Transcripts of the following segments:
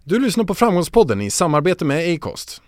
Du lyssnar på Framgångspodden i samarbete med Acast.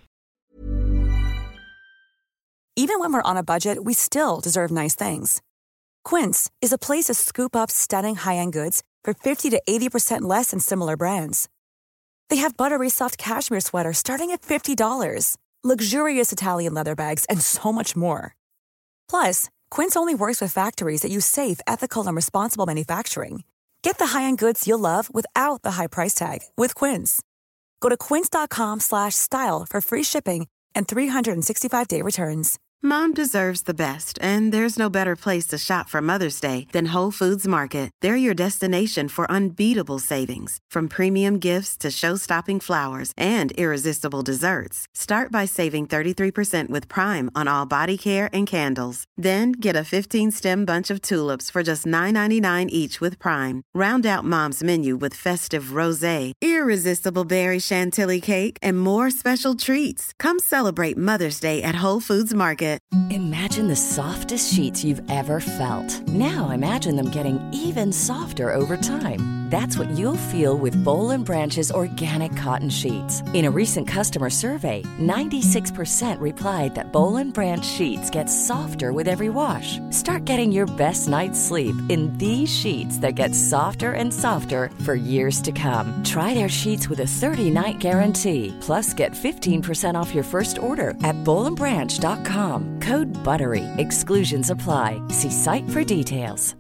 Even when we're on a budget, we still deserve nice things. Quince is a place to scoop up stunning high-end goods for 50 to 80% less than similar brands. They have buttery soft cashmere sweaters starting at $50, luxurious Italian leather bags, and so much more. Plus, Quince only works with factories that use safe, ethical, and responsible manufacturing. Get the high-end goods you'll love without the high price tag with Quince. Go to quince.com/style for free shipping and 365-day returns. Mom deserves the best, and there's no better place to shop for Mother's Day than Whole Foods Market. They're your destination for unbeatable savings, from premium gifts to show-stopping flowers and irresistible desserts. Start by saving 33% with Prime on all body care and candles. Then get a 15-stem bunch of tulips for just $9.99 each with Prime. Round out Mom's menu with festive rosé, irresistible berry chantilly cake, and more special treats. Come celebrate Mother's Day at Whole Foods Market. Imagine the softest sheets you've ever felt. Now imagine them getting even softer over time. That's what you'll feel with Boll & Branch's organic cotton sheets. In a recent customer survey, 96% replied that Boll & Branch sheets get softer with every wash. Start getting your best night's sleep in these sheets that get softer and softer for years to come. Try their sheets with a 30-night guarantee. Plus, get 15% off your first order at bollandbranch.com. Code BUTTERY. Exclusions apply. See site for details.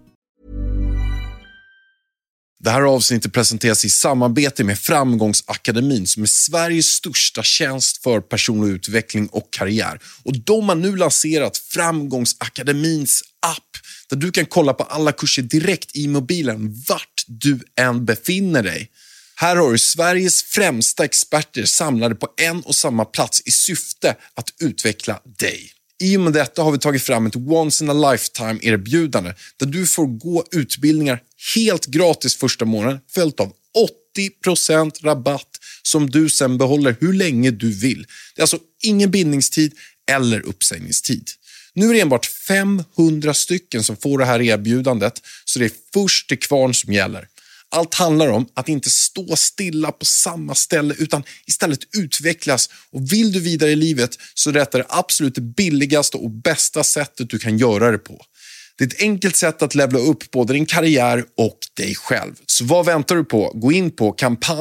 Det här avsnittet presenteras i samarbete med Framgångsakademin som är Sveriges största tjänst för personlig utveckling och karriär. Och de har nu lanserat Framgångsakademins app där du kan kolla på alla kurser direkt i mobilen vart du än befinner dig. Här har du Sveriges främsta experter samlade på en och samma plats i syfte att utveckla dig. I och med detta har vi tagit fram ett once in a lifetime erbjudande där du får gå utbildningar helt gratis första månaden följt av 80% rabatt som du sen behåller hur länge du vill. Det är alltså ingen bindningstid eller uppsägningstid. Nu är det enbart 500 stycken som får det här erbjudandet så det är först till kvarn som gäller. Allt handlar om att inte stå stilla på samma ställe utan istället utvecklas. Och vill du vidare i livet så är detta det absolut billigaste och bästa sättet du kan göra det på. Det är ett enkelt sätt att levla upp både din karriär och dig själv. Så vad väntar du på? Gå in på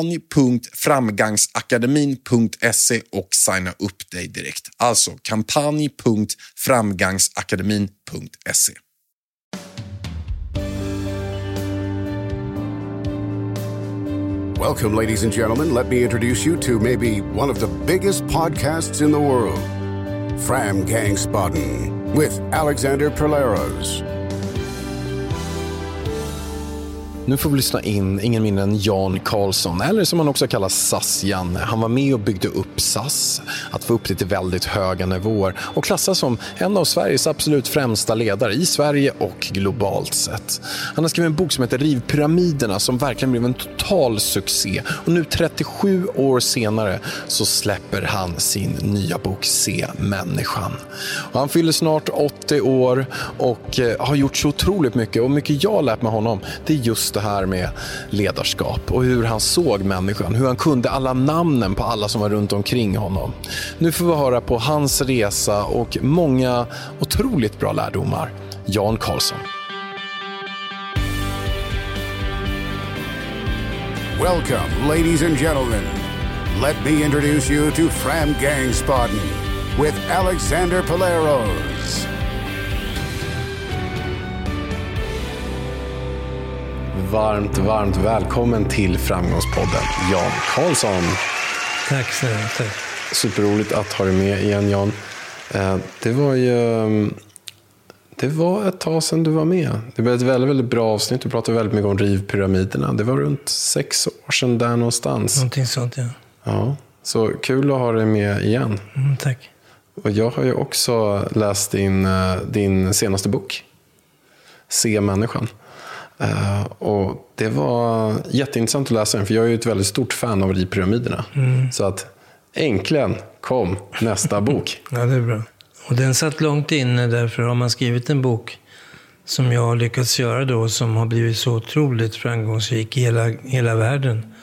kampanj.framgangsakademin.se och signa upp dig direkt. Alltså kampanj.framgangsakademin.se. Welcome, ladies and gentlemen. Let me introduce you to maybe one of the biggest podcasts in the world, Framgångspodden, with Alexander Perleros. Nu får vi lyssna in ingen mindre än Jan Karlsson, eller som han också kallas SAS-Jan. Han var med och byggde upp SAS, att få upp det till väldigt höga nivåer och klassas som en av Sveriges absolut främsta ledare i Sverige och globalt sett. Han har skrivit en bok som heter Riv pyramiderna som verkligen blev en total succé. Och nu 37 år senare så släpper han sin nya bok Se människan. Och han fyller snart 80 år och har gjort så otroligt mycket. Och mycket jag har lärt med honom, det är just det här med ledarskap och hur han såg människan, hur han kunde alla namnen på alla som var runt omkring honom. Nu får vi höra på hans resa och många otroligt bra lärdomar. Jan Karlsson. Welcome, ladies and gentlemen. Let me introduce you to Framgångspodden with Alexander Perleros. Varmt välkommen till Framgångspodden, Jan Karlsson. Tack så mycket. Tack. Superroligt att ha dig med igen, Jan. Det var ett tag sedan du var med. Det var ett väldigt, väldigt bra avsnitt. Du pratade väldigt mycket om rivpyramiderna. Det var runt 6 år sedan där någonstans. Någonting sånt, ja. Ja, så kul att ha dig med igen. Tack. Och jag har ju också läst din senaste bok, Se människan. Och det var jätteintressant att läsa den, för jag är ju ett väldigt stort fan av rivpyramiderna. Så att äntligen kom nästa bok. Ja, det är bra. Och den satt långt inne, därför har man skrivit en bok som jag har lyckats göra då, som har blivit så otroligt framgångsrik i hela världen.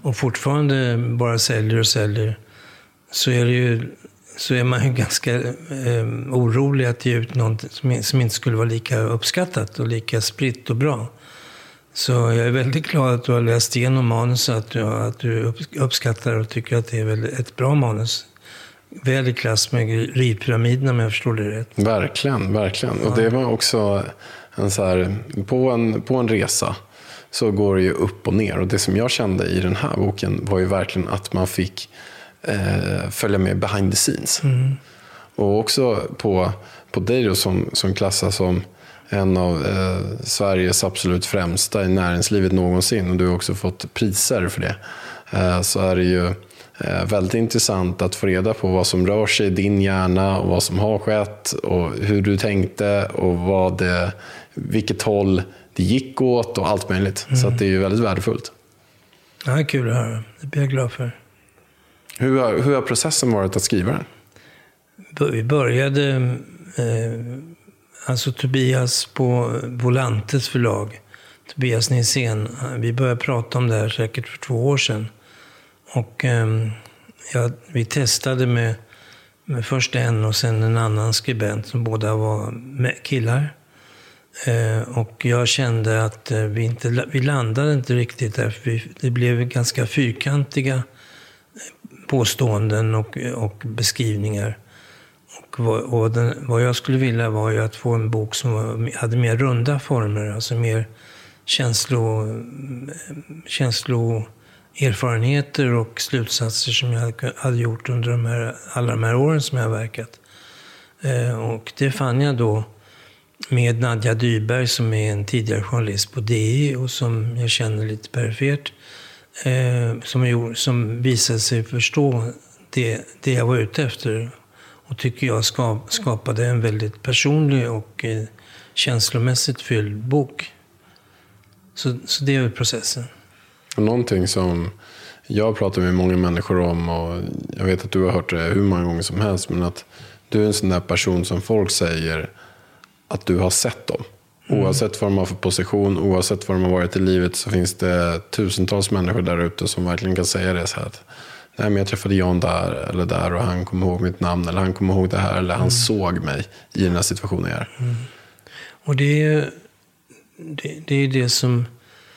och fortfarande bara säljer och säljer, så är man ju ganska orolig att ge ut något som inte skulle vara lika uppskattat och lika spritt och bra. Så jag är väldigt glad att du har läst igenom manus, att du uppskattar och tycker att det är väl ett bra manus. Väl i klass med Ripyramiderna, om jag förstår det rätt. Verkligen, verkligen. Ja. Och det var också en så här, på en resa så går det ju upp och ner. Och det som jag kände i den här boken var ju verkligen att man fick följa med behind the scenes. Och också på dig då, som klassas som en av Sveriges absolut främsta i näringslivet någonsin, och du har också fått priser för det, så är det ju väldigt intressant att få reda på vad som rör sig i din hjärna och vad som har skett och hur du tänkte och vilket håll det gick åt och allt möjligt. Så att det är ju väldigt värdefullt. Ja, kul att höra. Det blir jag glad för. Hur har processen varit att skriva den? Vi började, alltså Tobias på Volantes förlag, Tobias Nilsén, vi började prata om det här säkert för 2 år sedan. Och vi testade med först en och sen en annan skribent som båda var killar. Och jag kände att vi landade inte riktigt där, för det blev ganska fyrkantiga påståenden och beskrivningar. Och vad jag skulle vilja var ju att få en bok som hade mer runda former, alltså mer känsloerfarenheter och slutsatser som jag hade gjort under alla de här åren som jag har verkat. Och det fann jag då med Nadja Dyberg, som är en tidigare journalist på DI och som jag känner lite perifert, som visade sig förstå det jag var ute efter, och tycker jag skapade en väldigt personlig och känslomässigt fylld bok. Så det är väl processen. Någonting som jag pratar med många människor om, och jag vet att du har hört det hur många gånger som helst, men att du är en sån där person som folk säger att du har sett dem. Oavsett vad de har för position, oavsett vad de har varit i livet, så finns det tusentals människor där ute som verkligen kan säga det så här att nej, men jag träffade Jan där eller där och han kom ihåg mitt namn, eller han kom ihåg det här, eller han såg mig i den här situationen jag är. Och det är det som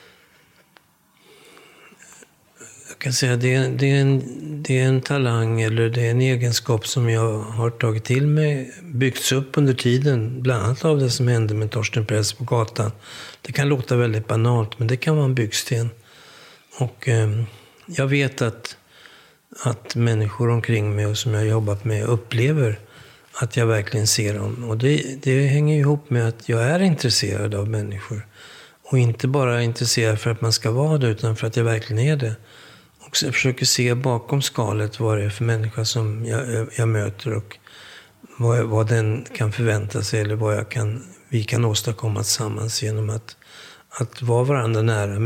jag kan säga, det är en talang, eller det är en egenskap som jag har tagit till mig, byggts upp under tiden, bland annat av det som hände med Torsten Press på gatan. Det kan låta väldigt banalt, men det kan vara en byggsten. Och jag vet att människor omkring mig och som jag har jobbat med upplever att jag verkligen ser dem. Och det hänger ihop med att jag är intresserad av människor. Och inte bara intresserad för att man ska vara det, utan för att jag verkligen är det. Och så försöker se bakom skalet vad det är för människa som jag möter, och vad den kan förvänta sig, eller vad vi kan åstadkomma tillsammans genom att vara varandra nära,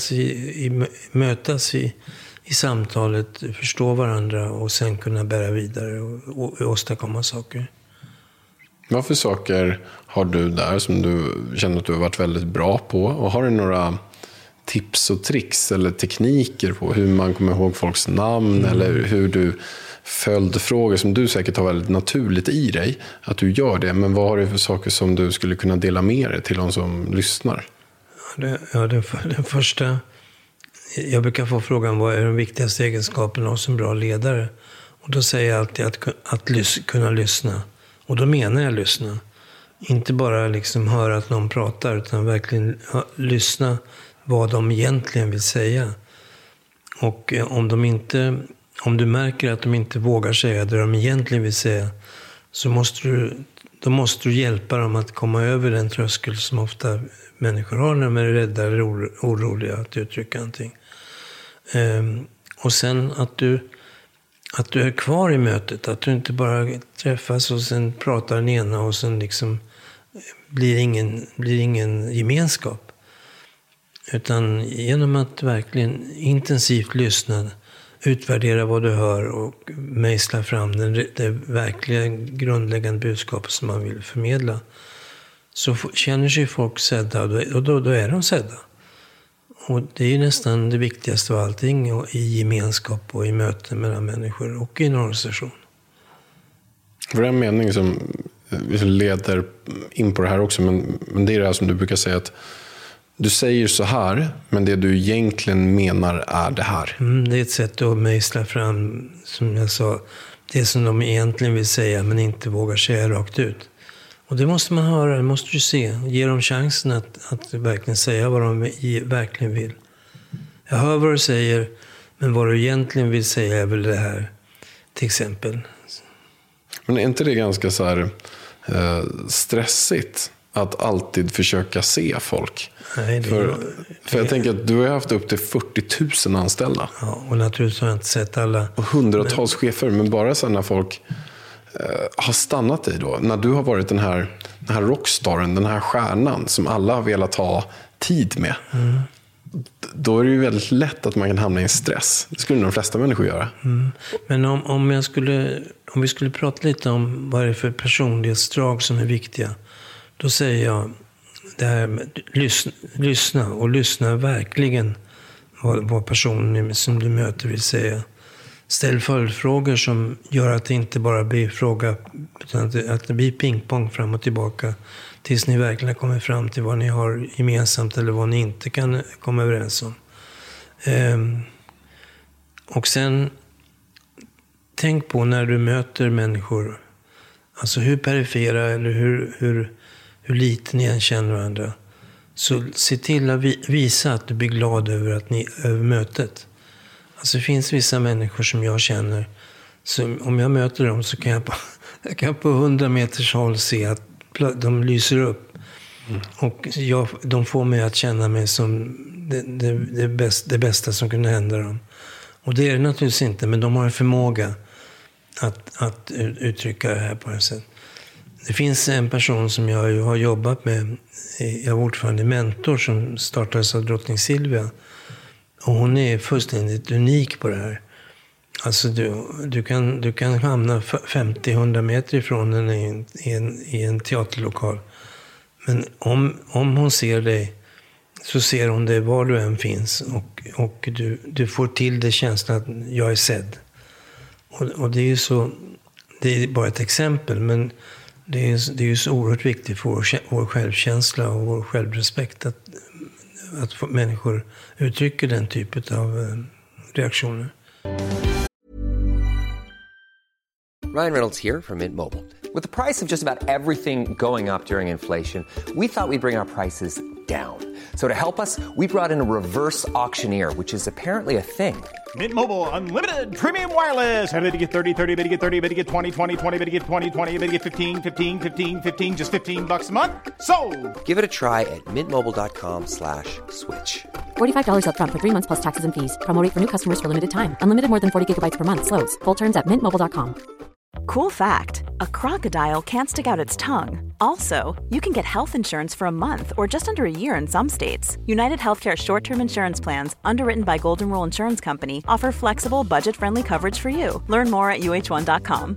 mötas i samtalet, förstå varandra och sen kunna bära vidare och åstadkomma saker. Vad för saker har du där som du känner att du har varit väldigt bra på? Och har du några tips och tricks eller tekniker på hur man kommer ihåg folks namn, eller hur du följdfrågor som du säkert har väldigt naturligt i dig, att du gör det, men vad har du för saker som du skulle kunna dela med dig till de som lyssnar? Den första, jag brukar få frågan, vad är den viktigaste egenskapen hos en bra ledare? Och då säger jag alltid att kunna lyssna. Och då menar jag lyssna. Inte bara liksom höra att någon pratar, utan verkligen lyssna vad de egentligen vill säga. Och om du märker att de inte vågar säga det de egentligen vill säga, så måste du hjälpa dem att komma över den tröskel som ofta människor har när de är rädda eller oroliga att uttrycka någonting. Och sen att du är kvar i mötet, att du inte bara träffas och sen pratar den ena och sen liksom blir ingen gemenskap. Utan genom att verkligen intensivt lyssna, utvärdera vad du hör och mejsla fram det verkliga grundläggande budskapet som man vill förmedla, så känner sig folk sedda, och då är de sedda. Och det är ju nästan det viktigaste av allting i gemenskap och i möten mellan människor och i en organisation. För en mening som leder in på det här också, men det är det här som du brukar säga, att du säger så här, men det du egentligen menar är det här. Det är ett sätt att mejsla fram, som jag sa, det som de egentligen vill säga men inte vågar säga rakt ut. Och det måste man höra, det måste du se. Ge dem chansen att verkligen säga vad de verkligen vill. Jag hör vad du säger, men vad du egentligen vill säga är väl det här, till exempel. Men är inte det ganska så här stressigt att alltid försöka se folk? Nej, för jag tänker att du har haft upp till 40 000 anställda. Ja, och naturligtvis har jag inte sett alla. Och hundratals chefer, men bara så när folk har stannat i då. När du har varit den här rockstaren, den här stjärnan som alla har velat ha tid med. Då är det ju väldigt lätt att man kan hamna i en stress. Det skulle de flesta människor göra. Men om vi skulle prata lite om vad det är för personlighetsdrag som är viktiga. Då säger jag det här med lyssna verkligen vad personen som du möter vill säga. Ställ följdfrågor som gör att det inte bara blir fråga, utan att det blir pingpong fram och tillbaka tills ni verkligen kommer fram till vad ni har gemensamt eller vad ni inte kan komma överens om. Och sen tänk på när du möter människor, alltså hur perifera eller hur lite ni än känner varandra, så se till att visa att du blir glad över mötet. Alltså det finns vissa människor som jag känner, så om jag möter dem så kan jag på 100 meters håll se att de lyser upp. Och de får mig att känna mig som det bästa som kunde hända dem. Och det är det naturligtvis inte, men de har en förmåga att uttrycka det här på ett sätt. Det finns en person som jag har jobbat med, jag var ordförande mentor som startades av drottning Silvia. Och hon är fullständigt unik på det här. Alltså du kan hamna 50-100 meter ifrån den i en teaterlokal. Men om hon ser dig så ser hon dig var du än finns. Och du får till det känslan att jag är sedd. Och det är ju så, det är bara ett exempel, men det är ju så oerhört viktigt för vår självkänsla och vår självrespekt att människor uttrycker den typen av reaktioner. Ryan Reynolds here from Mint Mobile. With the price of just about everything going up during inflation, we thought we'd bring our prices down. So to help us, we brought in a reverse auctioneer, which is apparently a thing. Mint Mobile Unlimited Premium Wireless. How to get 30, 30, bit to get 30, bit to get 20, 20, 20, bit to get 20, 20, bit to get 15, 15, 15, 15, just $15 a month? Sold! Give it a try at mintmobile.com/switch. $45 up front for 3 months plus taxes and fees. Promo rate for new customers for limited time. Unlimited more than 40 gigabytes per month. Slows full terms at mintmobile.com. Cool fact, a crocodile can't stick out its tongue. Also, you can get health insurance for a month or just under a year in some states. United Healthcare short-term insurance plans, underwritten by Golden Rule Insurance Company, offer flexible, budget-friendly coverage for you. Learn more at uh1.com.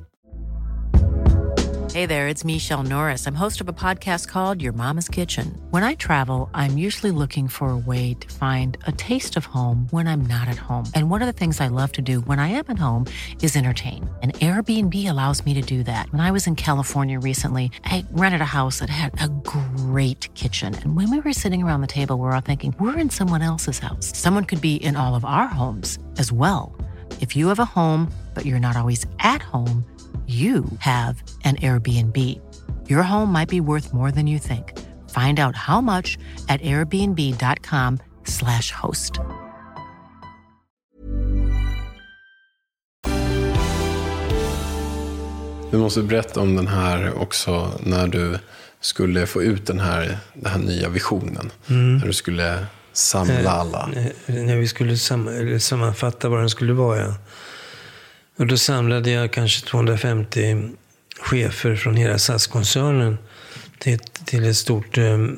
Hey there, it's Michelle Norris. I'm host of a podcast called Your Mama's Kitchen. When I travel, I'm usually looking for a way to find a taste of home when I'm not at home. And one of the things I love to do when I am at home is entertain. And Airbnb allows me to do that. When I was in California recently, I rented a house that had a great kitchen. And when we were sitting around the table, we were all thinking, we're in someone else's house. Someone could be in all of our homes as well. If you have a home, but you're not always at home, you have an Airbnb. Your home might be worth more than you think. Find out how much at airbnb.com/host. Du måste berätta om den här också när du skulle få ut den här nya visionen. När du skulle samla alla. När vi skulle sammanfatta vad den skulle vara, ja. Och då samlade jag kanske 250 chefer från hela SAS-koncernen till ett stort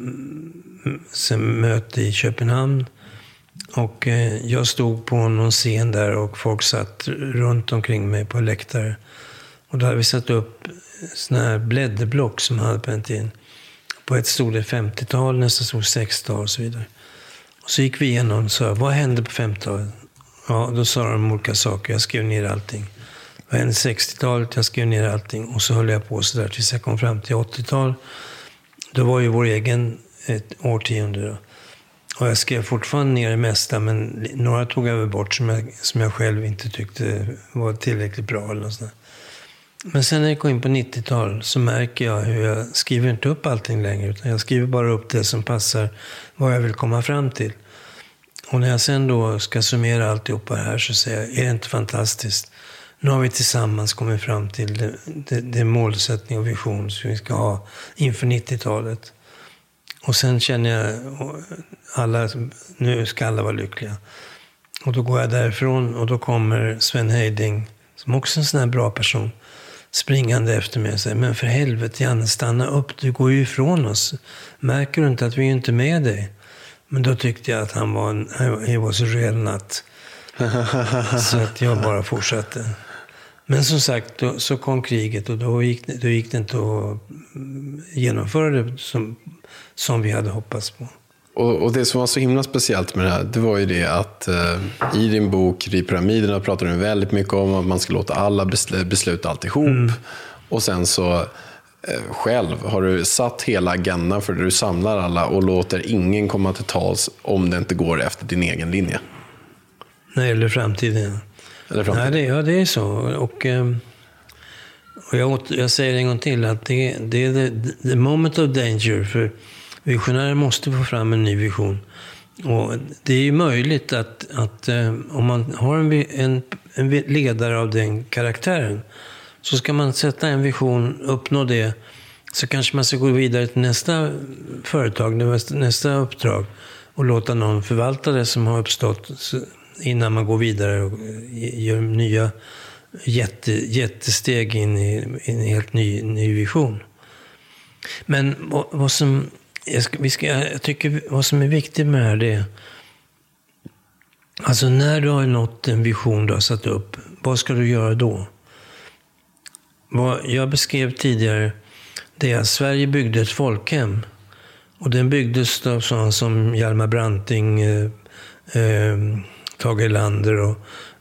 möte i Köpenhamn. Och jag stod på någon scen där och folk satt runt omkring mig på läktare. Och då hade vi satt upp såna här blädderblock som hade på en tid. På ett stod det 50-tal, nästa stod 60-tal och så vidare. Och så gick vi igenom och sa, vad hände på 50-talet? Ja, då sa de olika saker. Jag skrev ner allting. Vad hände 60-talet? Jag skrev ner allting. Och så höll jag på så där tills jag kom fram till 80-tal. Då var ju vår egen ett årtionde då. Och jag skrev fortfarande ner det mesta, men några tog jag bort som jag själv inte tyckte var tillräckligt bra eller något sånt. Men sen när jag kom in på 90-tal så märker jag hur jag skriver inte upp allting längre, utan jag skriver bara upp det som passar vad jag vill komma fram till. Och när jag sen då ska summera alltihopa här så säger jag, är det inte fantastiskt? Nu har vi tillsammans kommit fram till det målsättning och vision som vi ska ha inför 90-talet. Och sen känner jag, nu ska alla vara lyckliga. Och då går jag därifrån och då kommer Sven Heiding, som också är en sån här bra person, springande efter mig och säger, men för helvete Janne, stanna upp, du går ju ifrån oss. Märker du inte att vi är inte med dig? Men då tyckte jag att han var så real nut. Så att jag bara fortsatte. Men som sagt, så kom kriget och då gick det inte att genomföra det som vi hade hoppats på. Och det som var så himla speciellt med det här, det var ju det att i din bok Ripyramiderna pratar du väldigt mycket om att man ska låta alla besluta alltihop. Och sen så själv har du satt hela agendan för det, du samlar alla och låter ingen komma till tals om det inte går efter din egen linje. Nej, eller framtiden. Nej, det är så. Och jag säger en gång till att det är the moment of danger, för visionärer måste få fram en ny vision. Och det är ju möjligt att om man har en ledare av den karaktären, så ska man sätta en vision, uppnå det, så kanske man ska gå vidare till nästa företag, nästa uppdrag och låta någon förvalta det som har uppstått innan man går vidare och gör nya jättesteg in i en helt ny vision. Men vad som är viktigt med det här, det är alltså när du har nått en vision du har satt upp, vad ska du göra då? Vad jag beskrev tidigare, det är att Sverige byggde ett folkhem. Och den byggdes av sådana som Hjalmar Branting, Tage Erlander och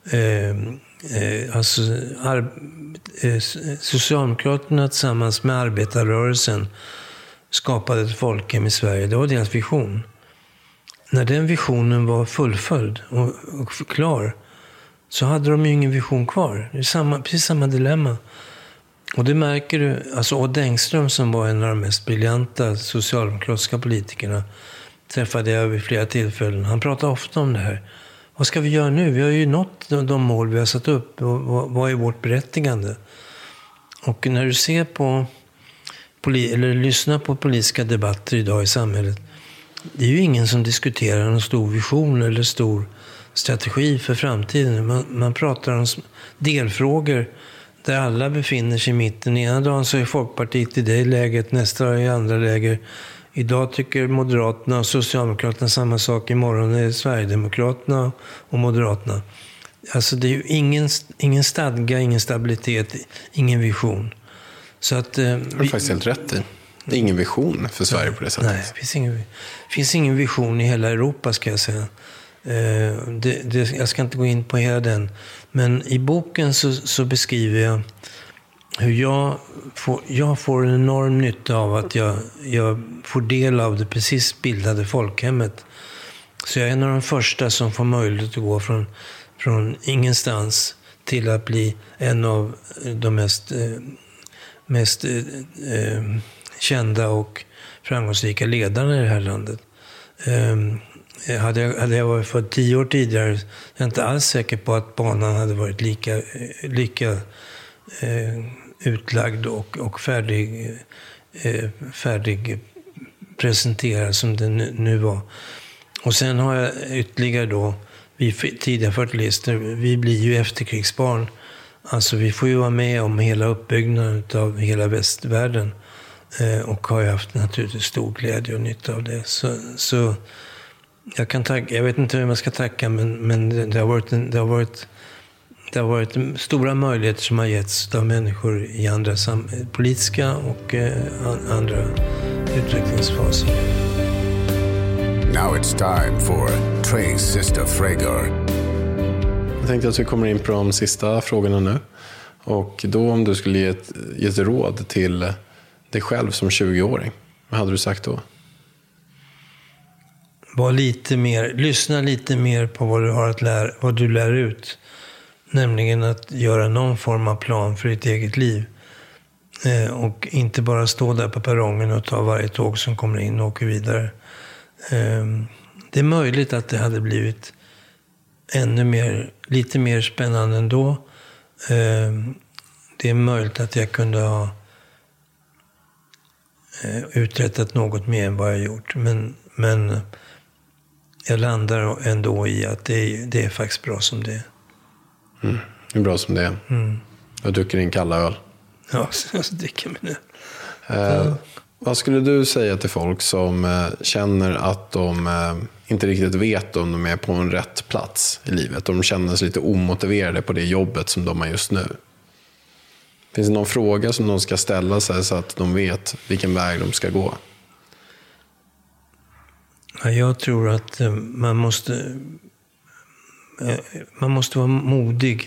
Socialdemokraterna tillsammans med arbetarrörelsen skapade ett folkhem i Sverige. Det var deras vision. När den visionen var fullföljd och klar, så hade de ju ingen vision kvar. Det är precis samma dilemma. Och det märker du, alltså Odd Engström som var en av de mest briljanta socialdemokratiska politikerna, träffade jag vid flera tillfällen. Han pratade ofta om det här. Vad ska vi göra nu? Vi har ju nått de mål vi har satt upp. Vad är vårt berättigande? Och när du ser på eller lyssnar på politiska debatter idag i samhället, det är ju ingen som diskuterar någon stor vision eller stor strategi för framtiden. Man pratar om delfrågor där alla befinner sig i mitten. Ena dagen så är Folkpartiet i det läget, nästa dag i andra läger. Idag tycker Moderaterna och Socialdemokraterna samma sak, imorgon är Sverigedemokraterna och Moderaterna. Alltså det är ju ingen stadga, ingen stabilitet, ingen vision. Så att, det är faktiskt helt rätt i. Det är ingen vision för Sverige på det sättet. Nej, det finns ingen vision i hela Europa, ska jag säga. Jag ska inte gå in på hela den. Men i boken så beskriver jag hur jag får en enorm nytta av att jag får del av det precis bildade folkhemmet. Så jag är en av de första som får möjlighet att gå från ingenstans till att bli en av de mest kända och framgångsrika ledarna i det här landet. Hade jag varit född 10 år tidigare, jag är inte alls säker på att banan hade varit lika utlagd och färdig presenterad som den nu var. Och sen har jag ytterligare då, vi tidiga 40-lister, vi blir ju efterkrigsbarn. Alltså vi får ju vara med om hela uppbyggnaden av hela västvärlden och har ju haft naturligtvis stor glädje och nytta av det. Så jag kan tacka, jag vet inte hur man ska tacka, men det har varit stora möjligheter som har getts av människor i andra politiska och andra utvecklingsfaser. Now it's time for Trey's Sister Frager. Jag tänkte att vi kommer in på de sista frågorna nu. Och då om du skulle ge ett råd till dig själv som 20-åring, vad hade du sagt då? Lyssna lite mer på vad du har att lära, vad du lär ut. Nämligen att göra någon form av plan för ditt eget liv. Och inte bara stå där på perrongen och ta varje tåg som kommer in och åker vidare. Det är möjligt att det hade blivit lite mer spännande ändå. Det är möjligt att jag kunde ha uträttat något mer än vad jag gjort. Men jag landar ändå i att det är faktiskt bra som det är. Det är bra som det är. Jag dricker en kalla öl. Ja, jag dricker med det. Vad skulle du säga till folk som känner att de inte riktigt vet om de är på en rätt plats i livet? De känner sig lite omotiverade på det jobbet som de har just nu. Finns det någon fråga som de ska ställa sig så att de vet vilken väg de ska gå? Ja, jag tror att man måste vara modig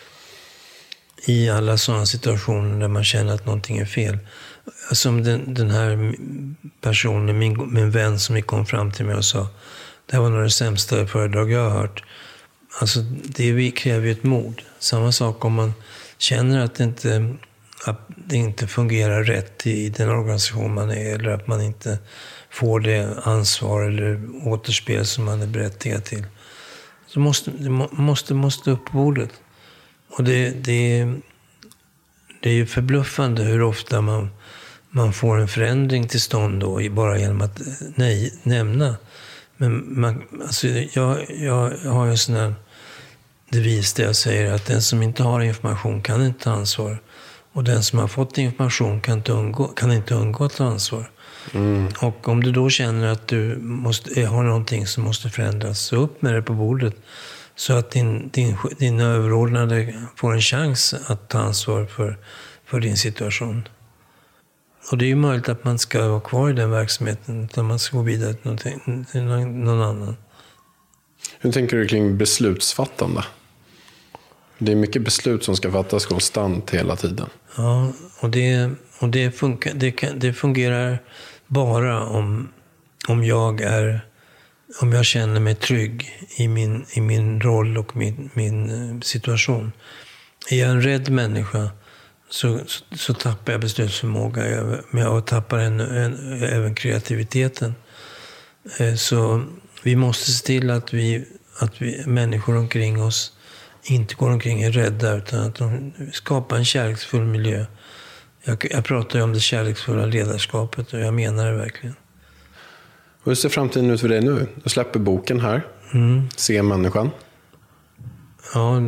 i alla sådana situationer där man känner att någonting är fel. Som den här personen, min vän som kom fram till mig och sa, det här var nog det sämsta föredrag jag har hört. Alltså det kräver ju ett mod. Samma sak om man känner att det inte fungerar rätt i den organisation man är, eller att man inte får det ansvar eller återspel som man är berättigad till. Så måste upp på bordet. Och det är ju förbluffande hur ofta man får en förändring till stånd då, bara genom att nämna. Men jag har ju en sån här devis där jag säger att den som inte har information kan inte ta ansvar. Och den som har fått information kan inte undgå att ta ansvar. Och om du då känner att du har någonting som måste förändras, så upp med det på bordet. Så att din överordnade får en chans att ta ansvar för din situation. Och det är ju möjligt att man ska vara kvar i den verksamheten, utan man ska gå vidare till någon annan. Hur tänker du kring beslutsfattande? Det är mycket beslut som ska fattas konstant hela tiden. Ja, och det fungerar bara om jag känner mig trygg i min roll och min situation. Är jag en rädd människa så tappar jag beslutsförmåga. Jag tappar även kreativiteten. Så vi måste se till att vi människor omkring oss inte går omkring är rädda, utan att de skapar en kärleksfull miljö. Jag pratar ju om det kärleksfulla ledarskapet, och jag menar det verkligen. Hur ser framtiden ut för dig nu? Du släpper boken här. Se människan. Ja,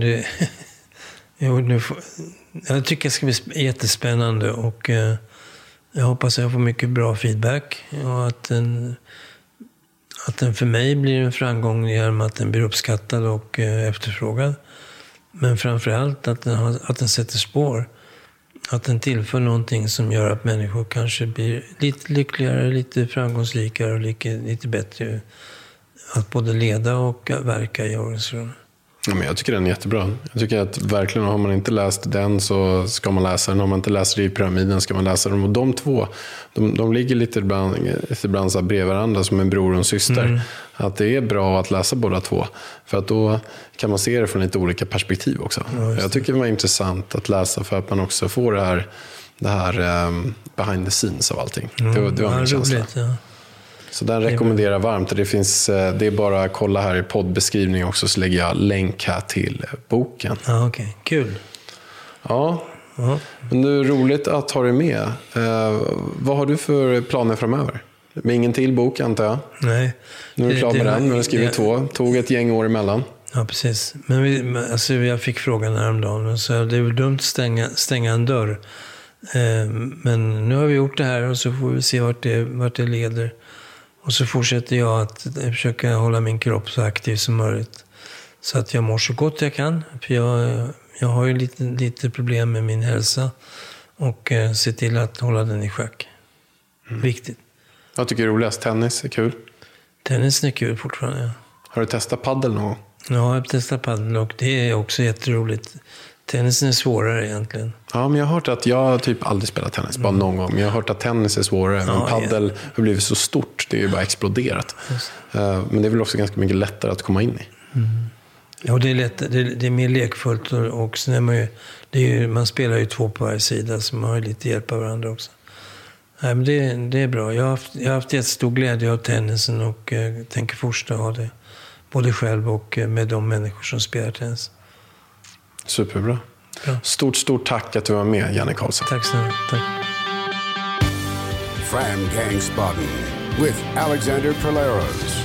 jag tycker det ska bli jättespännande, och jag hoppas att jag får mycket bra feedback, och att den för mig blir en framgång genom att den blir uppskattad och efterfrågad. Men framförallt att den sätter spår. Att den tillför någonting som gör att människor kanske blir lite lyckligare, lite framgångsrikare och lite bättre att både leda och verka i organisationen. Ja, men jag tycker den är jättebra. Jag tycker att verkligen, har man inte läst den så ska man läsa den. Har man inte läst det i pyramiden ska man läsa den. Och de två, de ligger lite ibland så här bredvid varandra som en bror och en syster. Att det är bra att läsa båda två. För att då kan man se det från lite olika perspektiv också. Ja, jag tycker det var intressant att läsa, för att man också får det här behind the scenes av allting. Det var min känsla. Roligt, ja. Så den rekommenderar varmt. Det är bara att kolla här i poddbeskrivningen också, så lägger jag länk här till boken. Ja, okej. Kul. Ja. Men det är roligt att ha dig med. Vad har du för planer framöver? Med ingen till bok, antar jag? Nej. Nu är du klar med den. Nu har du skrivit 2. Tog ett gäng år emellan. Ja, precis. Men jag fick frågan häromdagen. Så det är väl dumt att stänga en dörr. Men nu har vi gjort det här, och så får vi se vart det leder. Och så fortsätter jag att försöka hålla min kropp så aktiv som möjligt. Så att jag mår så gott jag kan. För jag har ju lite problem med min hälsa. Och se till att hålla den i schack. Viktigt. Jag tycker det är roligast. Tennis är kul. Tennisen är kul fortfarande, ja. Har du testat paddel någon gång? Ja, jag har testat paddel och det är också jätteroligt. Tennisen är svårare egentligen. Ja, men jag har hört att jag typ aldrig spelat tennis, bara någon gång. Men jag har hört att tennis är svårare. Men paddel har blivit så stort, det är ju bara exploderat. Men det är väl också ganska mycket lättare att komma in i. Ja, det är det är mer lekfullt och sen är man spelar ju 2 på varje sida, så man har ju lite hjälp av varandra också. Nej, men det är bra. Jag har haft jättestor glädje av tennisen och tänker fortsätta ha det. Både själv och med de människor som spelar tennis. Superbra. Bra. Stort tack att du var med, Janne Karlsson. Tack snälla. Tack. Fram Gangsbaden with Alexander Perleros.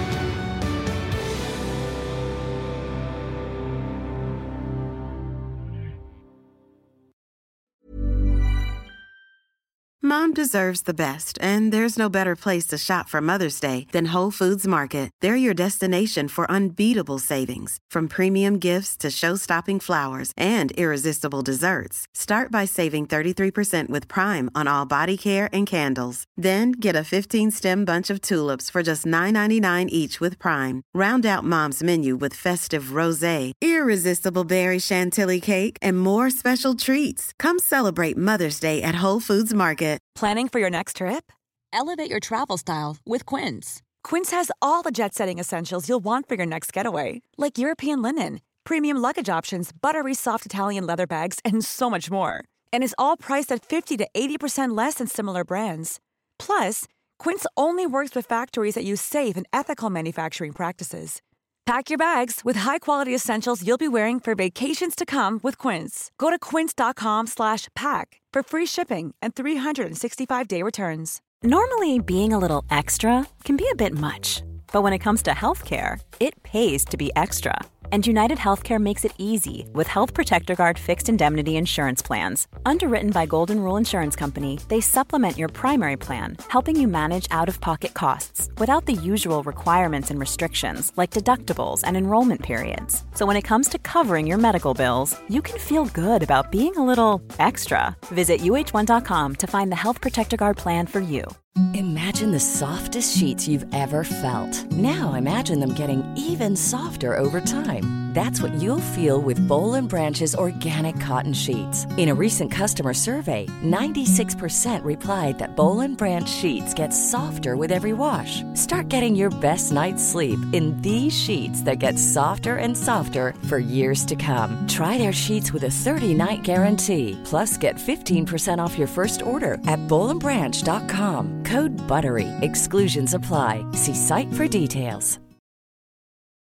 Mom deserves the best, and there's no better place to shop for Mother's Day than Whole Foods Market. They're your destination for unbeatable savings, from premium gifts to show-stopping flowers and irresistible desserts. Start by saving 33% with Prime on all body care and candles. Then get a 15-stem bunch of tulips for just $9.99 each with Prime. Round out Mom's menu with festive rosé, irresistible berry chantilly cake, and more special treats. Come celebrate Mother's Day at Whole Foods Market. Planning for your next trip? Elevate your travel style with Quince. Quince has all the jet-setting essentials you'll want for your next getaway, like European linen, premium luggage options, buttery soft Italian leather bags, and so much more. And is all priced at 50 to 80% less than similar brands. Plus, Quince only works with factories that use safe and ethical manufacturing practices. Pack your bags with high-quality essentials you'll be wearing for vacations to come with Quince. Go to quince.com/pack for free shipping and 365-day returns. Normally, being a little extra can be a bit much, but when it comes to healthcare, it pays to be extra. And United Healthcare makes it easy with Health Protector Guard fixed indemnity insurance plans. Underwritten by Golden Rule Insurance Company, they supplement your primary plan, helping you manage out-of-pocket costs without the usual requirements and restrictions like deductibles and enrollment periods. So when it comes to covering your medical bills, you can feel good about being a little extra. Visit uh1.com to find the Health Protector Guard plan for you. Imagine the softest sheets you've ever felt. Now imagine them getting even softer over time. That's what you'll feel with Boll & Branch's organic cotton sheets. In a recent customer survey, 96% replied that Boll & Branch sheets get softer with every wash. Start getting your best night's sleep in these sheets that get softer and softer for years to come. Try their sheets with a 30-night guarantee. Plus, get 15% off your first order at bollandbranch.com. Code BUTTERY. Exclusions apply. See site for details.